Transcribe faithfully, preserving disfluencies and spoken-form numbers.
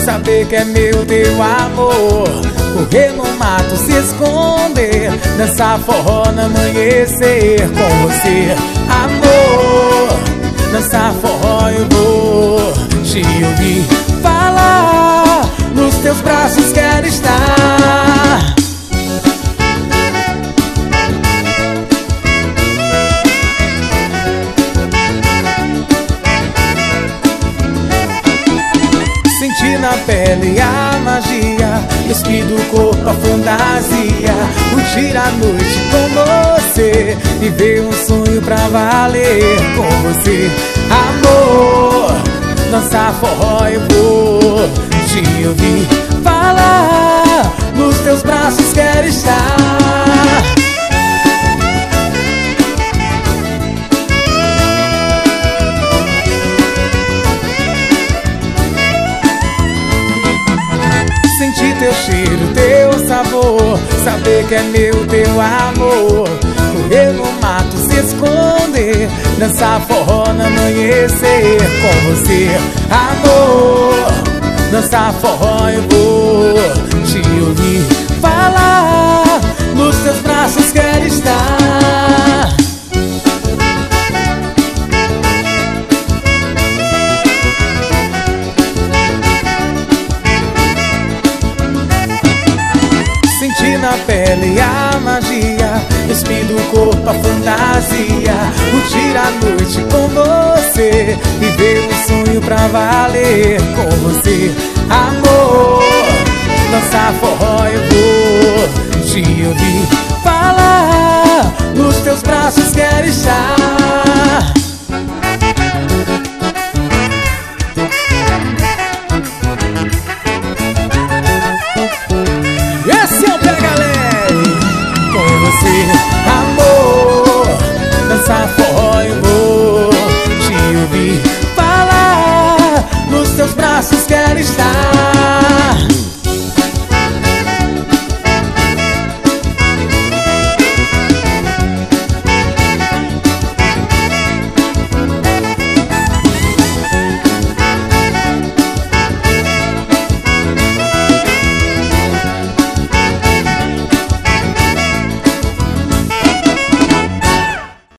saber que é meu teu amor. Correr no mato, se esconder, dançar forró no amanhecer com você, amor. Dançar forró eu vou te ouvir falar, nos teus braços quero estar. Sentir na pele a magia, despir do corpo a fantasia, curtir a noite com você, viver um sonho pra valer com você, amor. Dançar forró eu vou te ouvir falar, nos teus braços quero estar. Sentir teu cheiro, teu sabor, saber que é meu teu amor. Correr no mato, se esconder, dançar forró no amanhecer com você, amor. Dançar forró eu vou te ouvir falar, nos teus braços quero estar. Sentir na pele a magia, despir do corpo a fantasia, curtir a noite com você, viver um sonho pra valer com você, amor. Dançar forró eu vou te ouvir falar, nos teus braços quero estar. Esse é o Pega Leve com você, amor. Dançar forró eu vou te ouvir falar, nos teus braços quero estar.